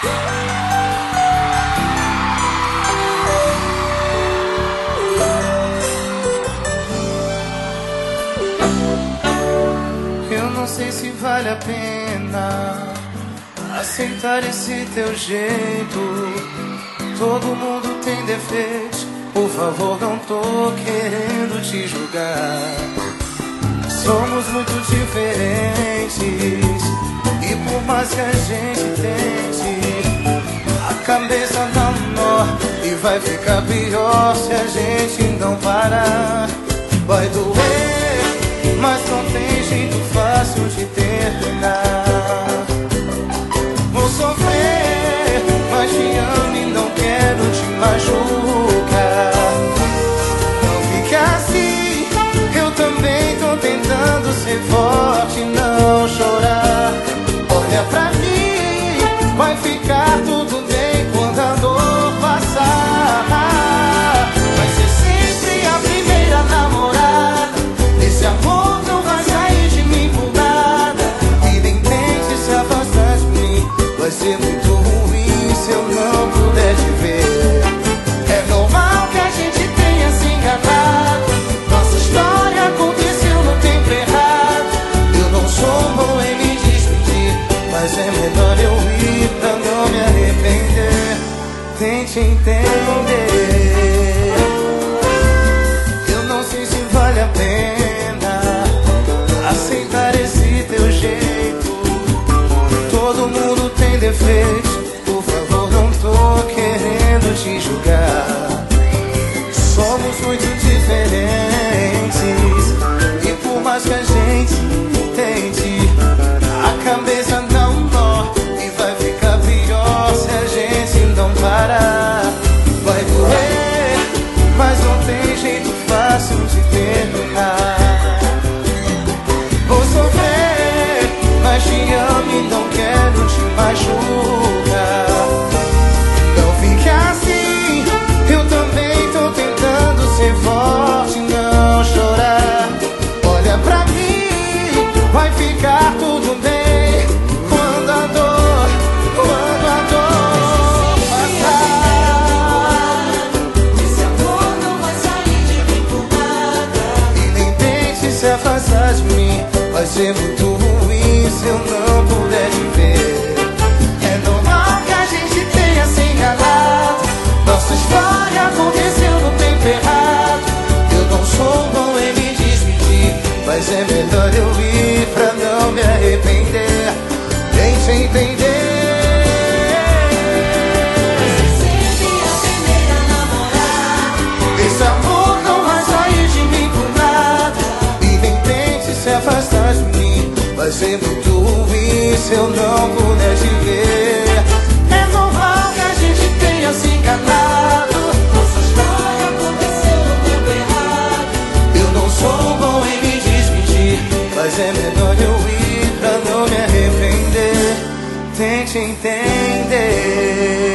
Eu não sei se vale a pena aceitar esse teu jeito. Todo mundo tem defeitos, por favor, não tô querendo te julgar. Somos muito diferentes e por mais que a gente tente, a cabeça dá um nó e vai ficar pior se a gente não parar. Vai doer, mas não tem jeito fácil de terminar. Vou sofrer, mas te amo e não quero te machucar. Não fica assim, eu também tô tentando ser forte e não chorar. Olha pra mim, vai ficar tudo bem quando a dor passar. Vai ser sempre a primeira namorada. Esse amor não vai sair de mim por nada. E nem tente se afastar de mim, vai ser muito ruim se eu não puder te ver. É normal que a gente tenha se enganado. Nossa história aconteceu no tempo errado. Eu não sou bom em me despedir, mas é melhor eu ir pra não me arrepender. Tente entender. Eu não sei se vale a pena aceitar esse teu jeito. Todo mundo tem defeitos, por favor, não tô querendo te julgar. Somos muito diferentes e por mais que a gente tente, a cabeça dá um nó e vai ficar pior se a gente não parar. Vai doer, mas não tem jeito fácil de terminar. Vou sofrer, mas te amo e não quero te machucar. Não fique assim, eu também tô tentando ser forte e não chorar. Olha pra mim, vai ficar tudo bem quando a dor passar. Esse amor não vai sair de mim por nada. E nem tente se afastar de mim, vai ser muito ruim se eu não puder te ver. É normal que a gente tenha se enganado. Nossa história aconteceu no tempo errado. Eu não sou bom em me despedir, mas é melhor eu ir pra não me arrepender. Tente entender. Sempre a primeira namorada. Esse amor não vai sair de mim por nada. E nem tente se afastar de mim, vai ser muito ruim se eu não puder te ver. É normal que a gente tenha se enganado. Nossa história aconteceu no tempo errado. Eu não sou bom em me despedir, mas é melhor eu ir pra não me arrepender. Tente entender.